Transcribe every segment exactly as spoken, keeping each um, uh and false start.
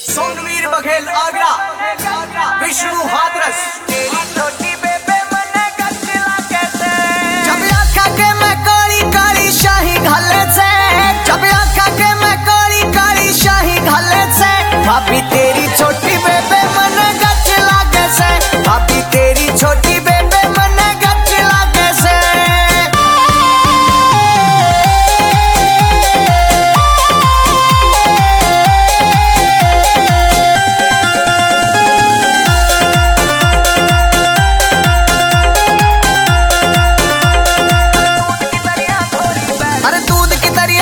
सोनवीर बघेल आगरा, विष्णु हाथरस। तेरी छोटी बेबे मने गचला कैसे, जब आँखा के मैं काली काली शाही घाले से, जब आँखा के मैं काली काली शाही घाले से। भाभी तेरी छोटी बेबे मने गचला कैसे, भाभी तेरी छोटी बेबे मने गचला कैसे।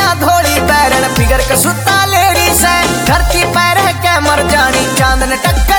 फिगर के सुता लेडी से धरती पैर के मर जानी चांद ने टक्कर